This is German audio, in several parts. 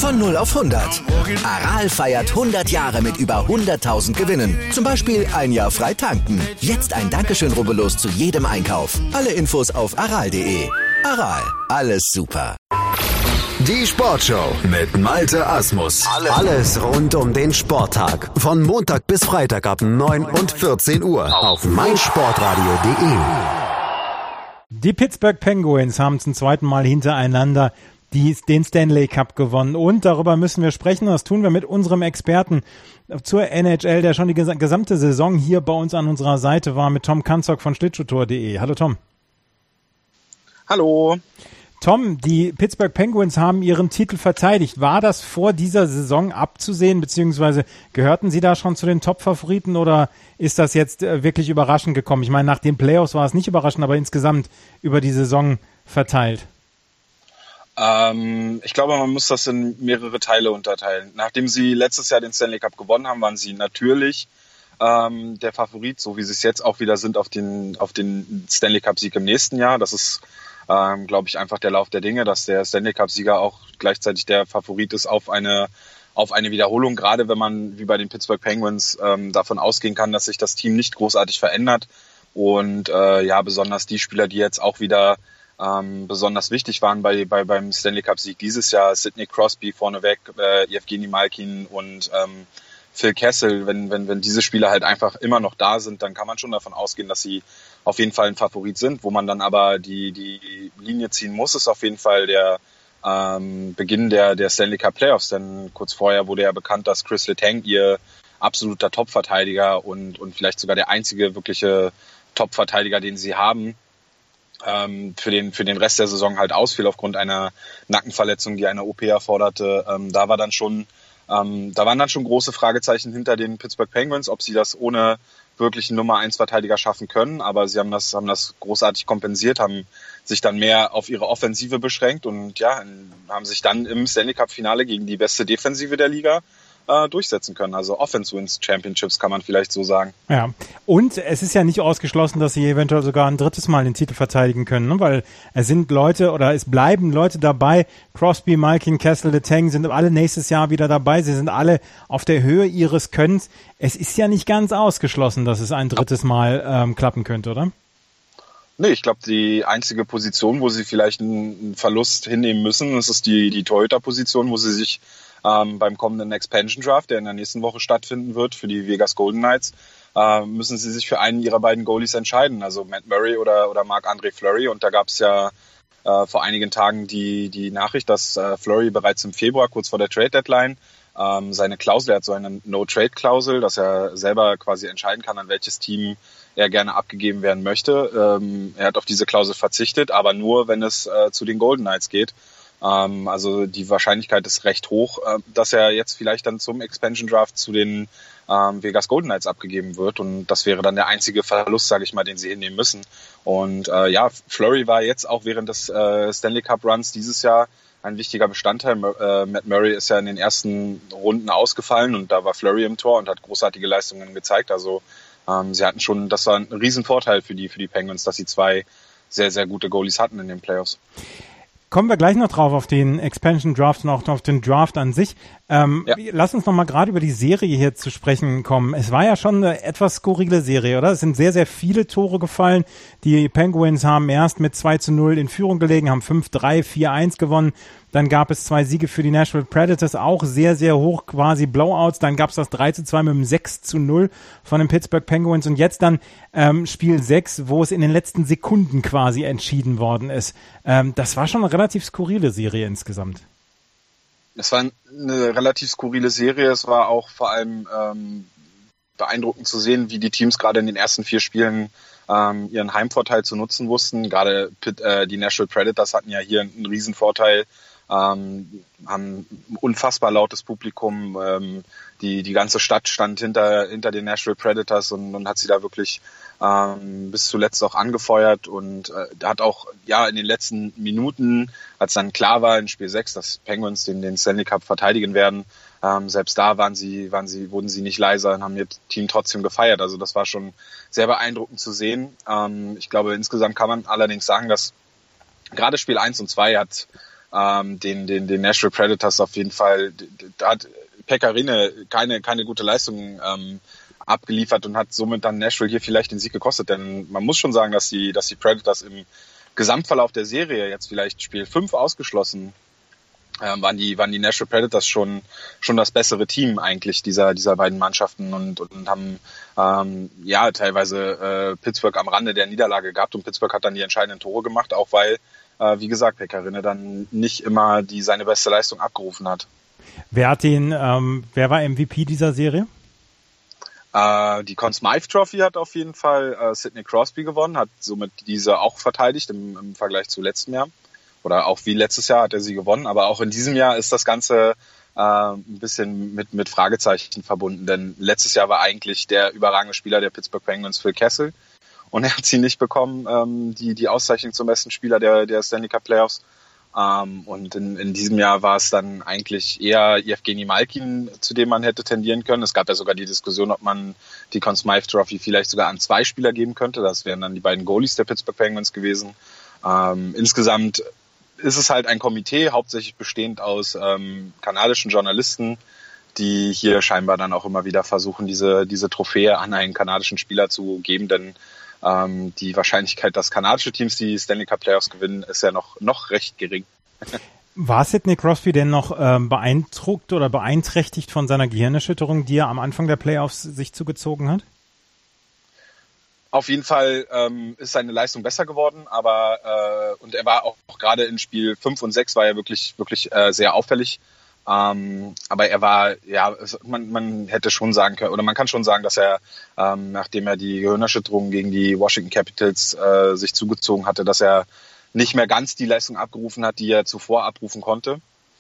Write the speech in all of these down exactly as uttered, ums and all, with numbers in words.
Von null auf hundert. Aral feiert hundert Jahre mit über hunderttausend Gewinnen. Zum Beispiel ein Jahr frei tanken. Jetzt ein Dankeschön, rubbellos zu jedem Einkauf. Alle Infos auf aral punkt de. Aral, alles super. Die Sportshow mit Malte Asmus. Alles rund um den Sporttag. Von Montag bis Freitag ab neun und vierzehn Uhr auf meinsportradio punkt de. Die Pittsburgh Penguins haben zum zweiten Mal hintereinander die, den Stanley Cup gewonnen. Und darüber müssen wir sprechen. Das tun wir mit unserem Experten zur N H L, der schon die gesamte Saison hier bei uns an unserer Seite war, mit Tom Kanzok von schlittschuhtour punkt de. Hallo Tom. Hallo. Tom, die Pittsburgh Penguins haben ihren Titel verteidigt. War das vor dieser Saison abzusehen, beziehungsweise gehörten sie da schon zu den Top-Favoriten oder ist das jetzt wirklich überraschend gekommen? Ich meine, nach den Playoffs war es nicht überraschend, aber insgesamt über die Saison verteilt. Ähm, ich glaube, man muss das in mehrere Teile unterteilen. Nachdem sie letztes Jahr den Stanley Cup gewonnen haben, waren sie natürlich ähm, der Favorit, so wie sie es jetzt auch wieder sind, auf den, auf den Stanley Cup-Sieg im nächsten Jahr. Das ist Ähm, glaube ich, einfach der Lauf der Dinge, dass der Stanley Cup-Sieger auch gleichzeitig der Favorit ist auf eine auf eine Wiederholung, gerade wenn man wie bei den Pittsburgh Penguins ähm, davon ausgehen kann, dass sich das Team nicht großartig verändert und äh, ja, besonders die Spieler, die jetzt auch wieder ähm, besonders wichtig waren bei, bei beim Stanley Cup-Sieg dieses Jahr, Sidney Crosby vorneweg, äh, Evgeny Malkin und ähm, Phil Kessel, wenn, wenn, wenn diese Spieler halt einfach immer noch da sind, dann kann man schon davon ausgehen, dass sie auf jeden Fall ein Favorit sind. Wo man dann aber die, die Linie ziehen muss, ist auf jeden Fall der ähm, Beginn der, der Stanley Cup Playoffs. Denn kurz vorher wurde ja bekannt, dass Chris Letang, ihr absoluter Top-Verteidiger und, und vielleicht sogar der einzige wirkliche Top-Verteidiger, den sie haben, ähm, für den, für den Rest der Saison halt ausfiel aufgrund einer Nackenverletzung, die eine O P erforderte. Ähm, da war dann schon Ähm, da waren dann schon große Fragezeichen hinter den Pittsburgh Penguins, ob sie das ohne wirklichen Nummer eins Verteidiger schaffen können. Aber sie haben das, haben das großartig kompensiert, haben sich dann mehr auf ihre Offensive beschränkt und ja, haben sich dann im Stanley Cup Finale gegen die beste Defensive der Liga äh, durchsetzen können. Also Offense wins Championships, kann man vielleicht so sagen. Ja, und es ist ja nicht ausgeschlossen, dass sie eventuell sogar ein drittes Mal den Titel verteidigen können, ne? Weil es sind Leute oder es bleiben Leute dabei. Crosby, Malkin, Kessel, Letang sind alle nächstes Jahr wieder dabei. Sie sind alle auf der Höhe ihres Könnens. Es ist ja nicht ganz ausgeschlossen, dass es ein drittes Mal ähm, klappen könnte, oder? Nee, ich glaube, die einzige Position, wo sie vielleicht einen Verlust hinnehmen müssen, das ist die, die Torhüter-Position, wo sie sich ähm, beim kommenden Expansion Draft, der in der nächsten Woche stattfinden wird, für die Vegas Golden Knights, äh, müssen sie sich für einen ihrer beiden Goalies entscheiden, also Matt Murray oder, oder Marc-André Fleury. Und da gab es ja äh, vor einigen Tagen die, die Nachricht, dass äh, Fleury bereits im Februar, kurz vor der Trade-Deadline, ähm, seine Klausel, er hat so eine No-Trade-Klausel, dass er selber quasi entscheiden kann, an welches Team er gerne abgegeben werden möchte. Ähm, er hat auf diese Klausel verzichtet, aber nur, wenn es äh, zu den Golden Knights geht. Ähm, also die Wahrscheinlichkeit ist recht hoch, äh, dass er jetzt vielleicht dann zum Expansion Draft zu den ähm, Vegas Golden Knights abgegeben wird. Und das wäre dann der einzige Verlust, sage ich mal, den sie hinnehmen müssen. Und äh, ja, Fleury war jetzt auch während des äh, Stanley Cup Runs dieses Jahr ein wichtiger Bestandteil. Äh, Matt Murray ist ja in den ersten Runden ausgefallen und da war Fleury im Tor und hat großartige Leistungen gezeigt. Also ähm, sie hatten schon, das war ein Riesenvorteil für die, für die Penguins, dass sie zwei sehr, sehr gute Goalies hatten in den Playoffs. Kommen wir gleich noch drauf auf den Expansion Draft und auch auf den Draft an sich. Ähm, ja. Lass uns noch mal gerade über die Serie hier zu sprechen kommen. Es war ja schon eine etwas skurrile Serie, oder? Es sind sehr, sehr viele Tore gefallen. Die Penguins haben erst mit zwei zu null in Führung gelegen, haben fünf drei, vier eins gewonnen. Dann gab es zwei Siege für die Nashville Predators, auch sehr, sehr hoch, quasi Blowouts. Dann gab es das drei zu zwei mit dem sechs zu null von den Pittsburgh Penguins. Und jetzt dann ähm, Spiel sechs, wo es in den letzten Sekunden quasi entschieden worden ist. Ähm, das war schon eine relativ skurrile Serie insgesamt. Es war eine relativ skurrile Serie. Es war auch vor allem ähm, beeindruckend zu sehen, wie die Teams gerade in den ersten vier Spielen ähm, ihren Heimvorteil zu nutzen wussten. Gerade Pitt, äh, die Nashville Predators hatten ja hier einen riesen Vorteil. Ähm, haben ein unfassbar lautes Publikum, ähm, die die ganze Stadt stand hinter hinter den Nashville Predators und, und hat sie da wirklich ähm, bis zuletzt auch angefeuert und äh, hat auch ja in den letzten Minuten, als dann klar war in Spiel sechs, dass Penguins den den Stanley Cup verteidigen werden, ähm, selbst da waren sie waren sie wurden sie nicht leiser und haben ihr Team trotzdem gefeiert. Also das war schon sehr beeindruckend zu sehen. Ähm, ich glaube, insgesamt kann man allerdings sagen, dass gerade Spiel eins und zwei hat ähm, den, den, den Nashville Predators auf jeden Fall, da hat Pekka Rinne keine, keine gute Leistung ähm, abgeliefert und hat somit dann Nashville hier vielleicht den Sieg gekostet, denn man muss schon sagen, dass die, dass die Predators im Gesamtverlauf der Serie, jetzt vielleicht Spiel fünf ausgeschlossen, ähm, waren die, waren die Nashville Predators schon, schon das bessere Team eigentlich dieser, dieser beiden Mannschaften und, und haben, ähm, ja, teilweise, äh, Pittsburgh am Rande der Niederlage gehabt und Pittsburgh hat dann die entscheidenden Tore gemacht, auch weil, äh, wie gesagt, Pekka Rinne dann nicht immer die, seine beste Leistung abgerufen hat. Wer hat den, ähm, wer war M V P dieser Serie? Äh, die Conn Smythe Trophy hat auf jeden Fall äh, Sidney Crosby gewonnen, hat somit diese auch verteidigt im, im Vergleich zu letztem Jahr. Oder auch wie letztes Jahr hat er sie gewonnen. Aber auch in diesem Jahr ist das Ganze äh, ein bisschen mit, mit Fragezeichen verbunden. Denn letztes Jahr war eigentlich der überragende Spieler der Pittsburgh Penguins Phil Kessel. Und er hat sie nicht bekommen, ähm, die, die Auszeichnung zum besten Spieler der, der Stanley Cup Playoffs. Um, und in, in diesem Jahr war es dann eigentlich eher Evgeny Malkin, zu dem man hätte tendieren können. Es gab ja sogar die Diskussion, ob man die Conn Smythe Trophy vielleicht sogar an zwei Spieler geben könnte. Das wären dann die beiden Goalies der Pittsburgh Penguins gewesen. Um, insgesamt ist es halt ein Komitee, hauptsächlich bestehend aus ähm, kanadischen Journalisten, die hier scheinbar dann auch immer wieder versuchen, diese, diese Trophäe an einen kanadischen Spieler zu geben, denn Ähm, die Wahrscheinlichkeit, dass kanadische Teams die Stanley Cup Playoffs gewinnen, ist ja noch, noch recht gering. War Sidney Crosby denn noch ähm, beeindruckt oder beeinträchtigt von seiner Gehirnerschütterung, die er am Anfang der Playoffs sich zugezogen hat? Auf jeden Fall ähm, ist seine Leistung besser geworden, aber äh, und er war auch, auch gerade in Spiel fünf und sechs war er wirklich, wirklich äh, sehr auffällig. Ähm, aber er war, ja, man, man hätte schon sagen können, oder man kann schon sagen, dass er, ähm, nachdem er die Gehirnerschütterung gegen die Washington Capitals äh, sich zugezogen hatte, dass er nicht mehr ganz die Leistung abgerufen hat, die er zuvor abrufen konnte.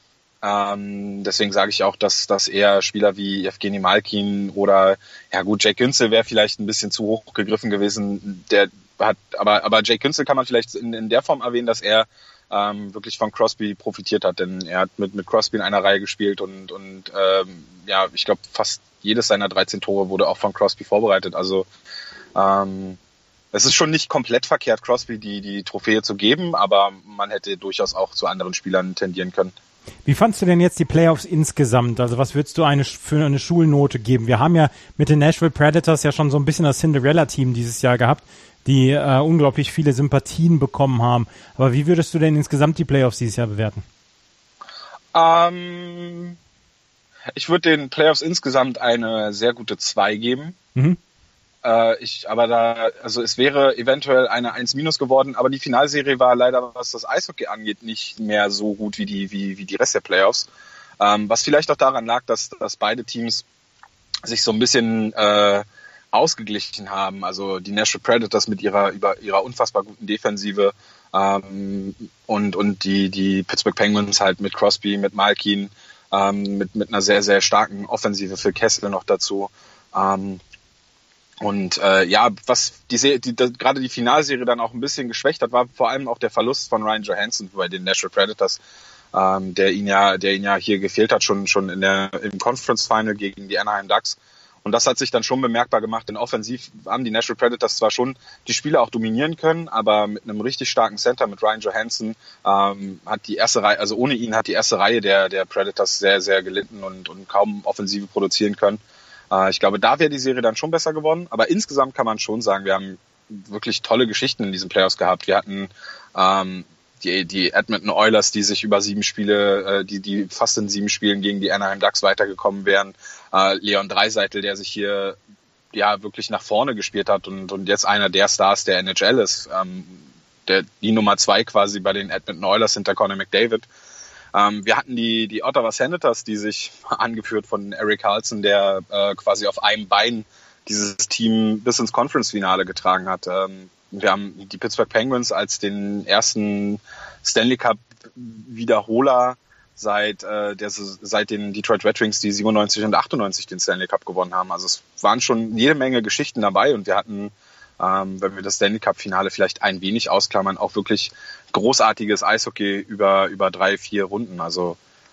Ähm, deswegen sage ich auch, dass, dass eher Spieler wie Evgeny Malkin oder, ja gut, Jake Günsel wäre vielleicht ein bisschen zu hoch gegriffen gewesen. Der hat, aber, aber Jake Günsel kann man vielleicht in, in der Form erwähnen, dass er Ähm, wirklich von Crosby profitiert hat, denn er hat mit, mit Crosby in einer Reihe gespielt und, und ähm, ja, ich glaube, fast jedes seiner dreizehn Tore wurde auch von Crosby vorbereitet. Also ähm, es ist schon nicht komplett verkehrt, Crosby die, die Trophäe zu geben, aber man hätte durchaus auch zu anderen Spielern tendieren können. Wie fandst du denn jetzt die Playoffs insgesamt? Also was würdest du eine, für eine Schulnote geben? Wir haben ja mit den Nashville Predators ja schon so ein bisschen das Cinderella-Team dieses Jahr gehabt, die äh, unglaublich viele Sympathien bekommen haben. Aber wie würdest du denn insgesamt die Playoffs dieses Jahr bewerten? Ähm, ich würde den Playoffs insgesamt eine sehr gute zwei geben. Mhm. Äh, ich, aber da, also es wäre eventuell eine eins minus geworden, aber die Finalserie war leider, was das Eishockey angeht, nicht mehr so gut wie die, wie, wie die Rest der Playoffs. Ähm, was vielleicht auch daran lag, dass, dass beide Teams sich so ein bisschen äh, ausgeglichen haben. Also die Nashville Predators mit ihrer über ihrer unfassbar guten Defensive ähm, und und die die Pittsburgh Penguins halt mit Crosby, mit Malkin, ähm, mit mit einer sehr sehr starken Offensive für Kessel noch dazu. Ähm, und äh, ja, was die, die, die gerade die Finalserie dann auch ein bisschen geschwächt hat, war vor allem auch der Verlust von Ryan Johansson bei den Nashville Predators, ähm, der ihn ja der ihn ja hier gefehlt hat schon schon in der im Conference Final gegen die Anaheim Ducks. Und das hat sich dann schon bemerkbar gemacht, denn offensiv haben die Nashville Predators zwar schon die Spiele auch dominieren können, aber mit einem richtig starken Center, mit Ryan Johansson, ähm, hat die erste Reihe, also ohne ihn hat die erste Reihe der, der Predators sehr, sehr gelitten und, und kaum Offensive produzieren können. Äh, ich glaube, da wäre die Serie dann schon besser geworden, aber insgesamt kann man schon sagen, wir haben wirklich tolle Geschichten in diesen Playoffs gehabt. Wir hatten ähm, die, die Edmonton Oilers, die sich über sieben Spiele, äh, die, die fast in sieben Spielen gegen die Anaheim Ducks weitergekommen wären. Äh, Leon Draisaitl, der sich hier ja wirklich nach vorne gespielt hat und, und jetzt einer der Stars der N H L ist. Ähm, der, die Nummer zwei quasi bei den Edmonton Oilers hinter Connor McDavid. Ähm, wir hatten die, die Ottawa Senators, die sich angeführt von Erik Karlsson, der äh, quasi auf einem Bein dieses Team bis ins Conference-Finale getragen hat. Ähm, Wir haben die Pittsburgh Penguins als den ersten Stanley Cup Wiederholer seit äh, der seit den Detroit Red Wings, die siebenundneunzig und achtundneunzig den Stanley Cup gewonnen haben. Also es waren schon jede Menge Geschichten dabei und wir hatten, ähm, wenn wir das Stanley Cup Finale vielleicht ein wenig ausklammern, auch wirklich großartiges Eishockey über über drei, vier Runden. Also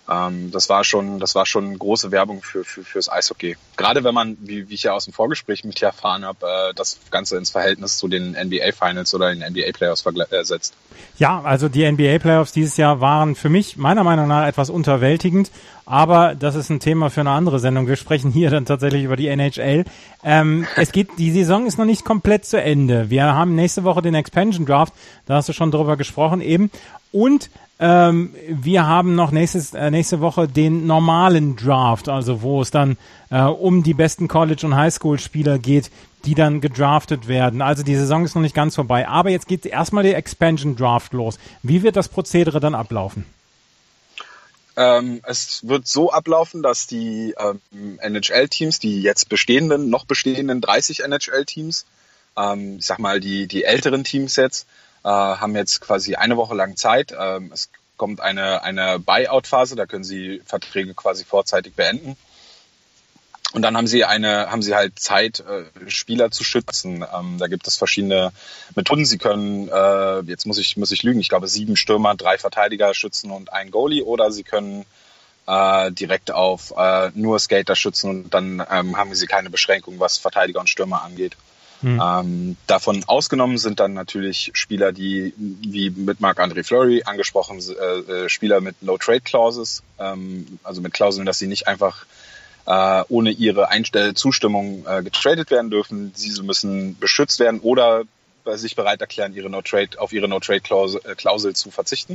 Ähm, das war schon, das war schon große Werbung für, für fürs Eishockey. Gerade wenn man, wie, wie ich ja aus dem Vorgespräch mit dir erfahren habe, äh, das Ganze ins Verhältnis zu den N B A Finals oder den N B A Playoffs vergle- setzt. Ja, also die N B A Playoffs dieses Jahr waren für mich meiner Meinung nach etwas unterwältigend, aber das ist ein Thema für eine andere Sendung. Wir sprechen hier dann tatsächlich über die N H L. Ähm, es geht, die Saison ist noch nicht komplett zu Ende. Wir haben nächste Woche den Expansion Draft, da hast du schon drüber gesprochen eben, und Ähm, wir haben noch nächstes, äh, nächste Woche den normalen Draft, also wo es dann äh, um die besten College- und Highschool-Spieler geht, die dann gedraftet werden. Also die Saison ist noch nicht ganz vorbei. Aber jetzt geht erstmal der Expansion Draft los. Wie wird das Prozedere dann ablaufen? Ähm, es wird so ablaufen, dass die ähm, N H L-Teams, die jetzt bestehenden, noch bestehenden dreißig N H L-Teams, ähm, ich sag mal die, die älteren Teams jetzt, Äh, haben jetzt quasi eine Woche lang Zeit. Ähm, es kommt eine, eine Buyout-Phase, da können sie Verträge quasi vorzeitig beenden. Und dann haben sie eine, haben sie halt Zeit, äh, Spieler zu schützen. Ähm, da gibt es verschiedene Methoden. Sie können, äh, jetzt muss ich, muss ich lügen, ich glaube sieben Stürmer, drei Verteidiger schützen und ein Goalie, oder sie können äh, direkt auf äh, nur Skater schützen und dann ähm, haben sie keine Beschränkung, was Verteidiger und Stürmer angeht. Mhm. Ähm, davon ausgenommen sind dann natürlich Spieler, die, wie mit Marc-André Fleury angesprochen, äh, Spieler mit No-Trade-Clauses, ähm, also mit Klauseln, dass sie nicht einfach äh, ohne ihre Einstell- Zustimmung äh, getradet werden dürfen. Diese müssen beschützt werden oder bei sich bereit erklären, ihre No-Trade, auf ihre No-Trade-Klausel äh, Klausel zu verzichten.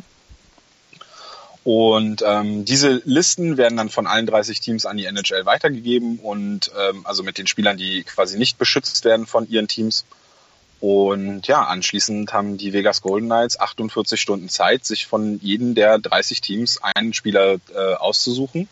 Und ähm, diese Listen werden dann von allen dreißig Teams an die N H L weitergegeben und ähm, also mit den Spielern, die quasi nicht beschützt werden von ihren Teams. Und ja, anschließend haben die Vegas Golden Knights achtundvierzig Stunden Zeit, sich von jedem der dreißig Teams einen Spieler äh, auszusuchen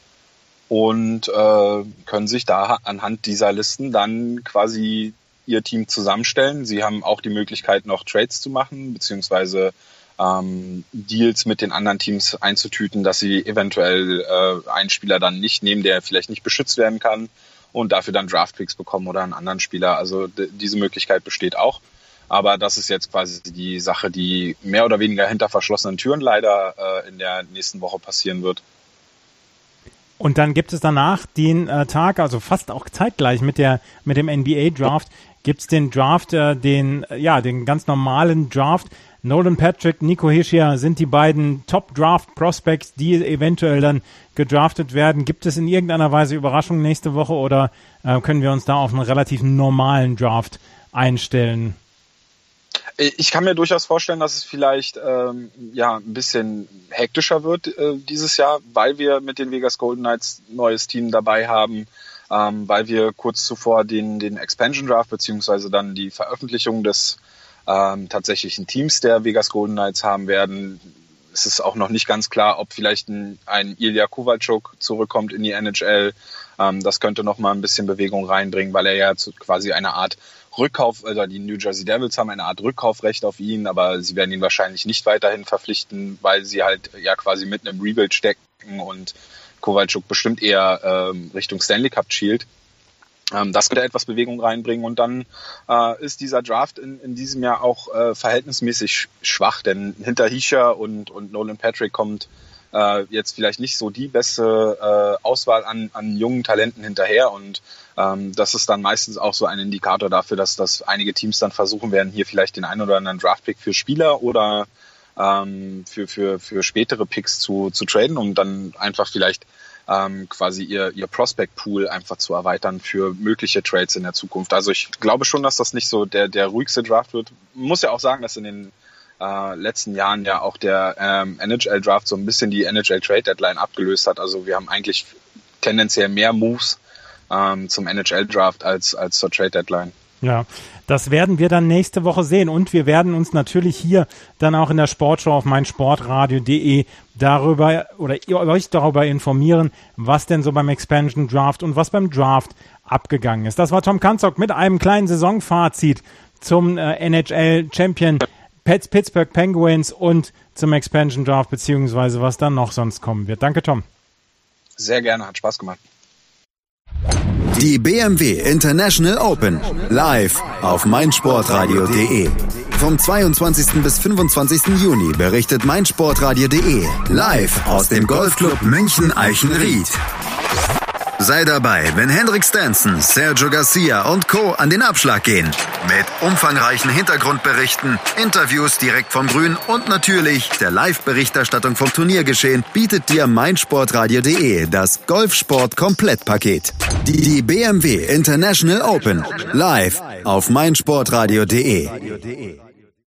und äh, können sich da anhand dieser Listen dann quasi ihr Team zusammenstellen. Sie haben auch die Möglichkeit, noch Trades zu machen, beziehungsweise Ähm, Deals mit den anderen Teams einzutüten, dass sie eventuell äh, einen Spieler dann nicht nehmen, der vielleicht nicht beschützt werden kann und dafür dann Draftpicks bekommen oder einen anderen Spieler. Also d- diese Möglichkeit besteht auch. Aber das ist jetzt quasi die Sache, die mehr oder weniger hinter verschlossenen Türen leider äh, in der nächsten Woche passieren wird. Und dann gibt es danach den äh, Tag, also fast auch zeitgleich mit der mit dem N B A Draft, gibt es den Draft, äh, den ja den ganz normalen Draft. Nolan Patrick, Nico Hischier sind die beiden Top-Draft-Prospects, die eventuell dann gedraftet werden. Gibt es in irgendeiner Weise Überraschungen nächste Woche oder äh, können wir uns da auf einen relativ normalen Draft einstellen? Ich kann mir durchaus vorstellen, dass es vielleicht ähm, ja ein bisschen hektischer wird äh, dieses Jahr, weil wir mit den Vegas Golden Knights ein neues Team dabei haben, ähm, weil wir kurz zuvor den, den Expansion Draft beziehungsweise dann die Veröffentlichung des Ähm, tatsächlichen Teams der Vegas Golden Knights haben werden. Es ist auch noch nicht ganz klar, ob vielleicht ein, ein Ilya Kovalchuk zurückkommt in die N H L. Ähm, das könnte noch mal ein bisschen Bewegung reinbringen, weil er ja zu, quasi eine Art Rückkauf, also die New Jersey Devils haben eine Art Rückkaufrecht auf ihn, aber sie werden ihn wahrscheinlich nicht weiterhin verpflichten, weil sie halt ja quasi mitten im Rebuild stecken und Kovalchuk bestimmt eher ähm, Richtung Stanley Cup schielt. Das könnte etwas Bewegung reinbringen und dann äh, ist dieser Draft in, in diesem Jahr auch äh, verhältnismäßig schwach, denn hinter Hischier und, und Nolan Patrick kommt äh, jetzt vielleicht nicht so die beste äh, Auswahl an, an jungen Talenten hinterher und ähm, das ist dann meistens auch so ein Indikator dafür, dass, dass einige Teams dann versuchen werden, hier vielleicht den einen oder anderen Draftpick für Spieler oder ähm, für, für, für spätere Picks zu, zu traden, um dann einfach vielleicht Ähm, quasi ihr, ihr Prospect-Pool einfach zu erweitern für mögliche Trades in der Zukunft. Also ich glaube schon, dass das nicht so der, der ruhigste Draft wird. Man muss ja auch sagen, dass in den äh, letzten Jahren ja auch der ähm, N H L-Draft so ein bisschen die N H L-Trade-Deadline abgelöst hat. Also wir haben eigentlich tendenziell mehr Moves ähm, zum N H L-Draft als, als zur Trade-Deadline. Ja, das werden wir dann nächste Woche sehen und wir werden uns natürlich hier dann auch in der Sportshow auf meinsportradio punkt de darüber oder euch darüber informieren, was denn so beim Expansion Draft und was beim Draft abgegangen ist. Das war Tom Kanzok mit einem kleinen Saisonfazit zum äh, N H L Champion Pittsburgh Penguins und zum Expansion Draft beziehungsweise was dann noch sonst kommen wird. Danke, Tom. Sehr gerne, hat Spaß gemacht. Die B M W International Open live auf meinsportradio punkt de. Vom zweiundzwanzigsten bis fünfundzwanzigsten Juni berichtet meinsportradio punkt de live aus dem Golfclub München Eichenried. Sei dabei, wenn Henrik Stenson, Sergio Garcia und Co. an den Abschlag gehen. Mit umfangreichen Hintergrundberichten, Interviews direkt vom Grün und natürlich der Live-Berichterstattung vom Turniergeschehen bietet dir meinsportradio punkt de das Golfsport-Komplettpaket. Die, die B M W International Open live auf meinsportradio punkt de.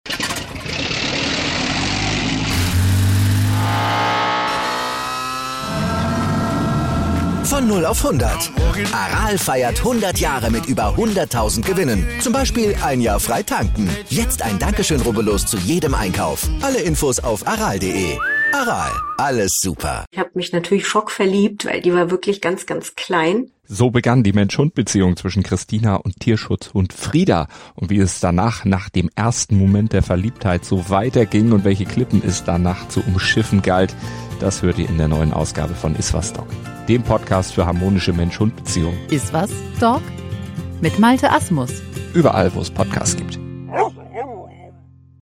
Von null auf hundert. Aral feiert hundert Jahre mit über hunderttausend Gewinnen. Zum Beispiel ein Jahr frei tanken. Jetzt ein Dankeschön, rubbellos zu jedem Einkauf. Alle Infos auf aral punkt de. Aral, alles super. Ich habe mich natürlich schockverliebt, weil die war wirklich ganz, ganz klein. So begann die Mensch-Hund-Beziehung zwischen Christina und Tierschutzhund Frieda. Und wie es danach, nach dem ersten Moment der Verliebtheit, so weiterging und welche Klippen es danach zu umschiffen galt, das hört ihr in der neuen Ausgabe von Iswas Dog, dem Podcast für harmonische Mensch-Hund-Beziehungen. Iswas Dog mit Malte Asmus. Überall, wo es Podcasts gibt.